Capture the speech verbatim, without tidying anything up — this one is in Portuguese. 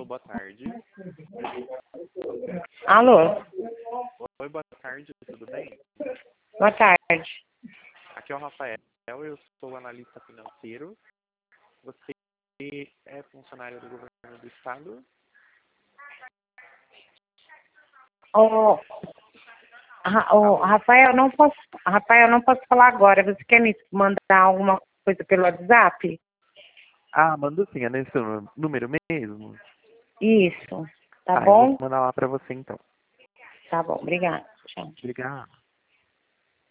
boa tarde. Alô? Oi, boa tarde, tudo bem? Boa tarde. Aqui é o Rafael, eu sou analista financeiro. Você é funcionário do governo do estado? Ô, Ra- ô, Rafael, não posso, Rafael, não posso falar agora. Você quer me mandar alguma coisa pelo WhatsApp? Ah, manda sim, é nesse número mesmo? Isso. Tá Ah, eu vou bom? mandar lá pra você então. Tá bom. Obrigada. Tchau. Obrigado.